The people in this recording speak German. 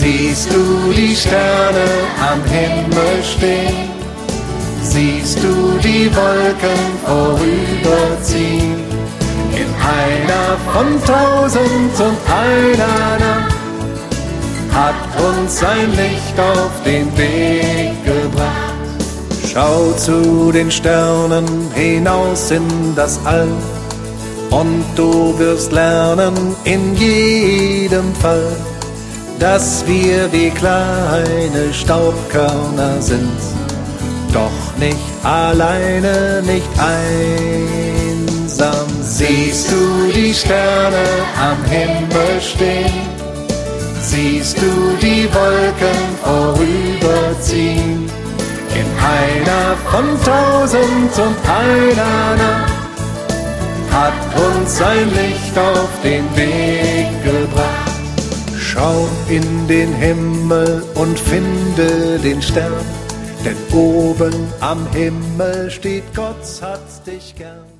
Siehst du die Sterne am Himmel stehen? Siehst du die Wolken vorüberziehen? In einer von 1000 und einer Nacht hat uns sein Licht auf den Weg gebracht. Schau zu den Sternen hinaus in das All, und du wirst lernen in jedem Fall, dass wir wie kleine Staubkörner sind, doch nicht alleine, nicht einsam. Siehst du die Sterne am Himmel stehen? Siehst du die Wolken vorüberziehen? In einer von 1000 und einer Nacht hat uns sein Licht auf den Weg gebracht. Schau in den Himmel und finde den Stern, denn oben am Himmel steht Gott hat dich gern.